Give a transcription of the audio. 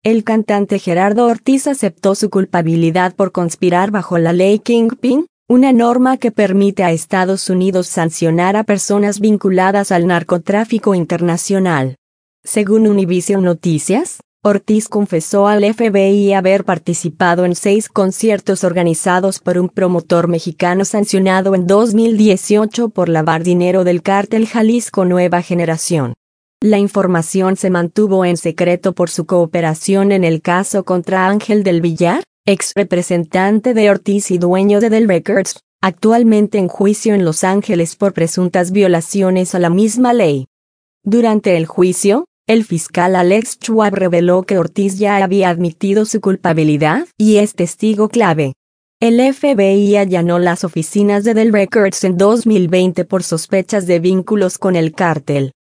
El cantante Gerardo Ortiz aceptó su culpabilidad por conspirar bajo la ley Kingpin, una norma que permite a Estados Unidos sancionar a personas vinculadas al narcotráfico internacional. Según Univision Noticias, Ortiz confesó al FBI haber participado en 6 conciertos organizados por un promotor mexicano sancionado en 2018 por lavar dinero del cártel Jalisco Nueva Generación. La información se mantuvo en secreto por su cooperación en el caso contra Ángel del Villar, ex representante de Ortiz y dueño de Del Records, actualmente en juicio en Los Ángeles por presuntas violaciones a la misma ley. Durante el juicio, el fiscal Alex Schwab reveló que Ortiz ya había admitido su culpabilidad y es testigo clave. El FBI allanó las oficinas de Del Records en 2020 por sospechas de vínculos con el cártel.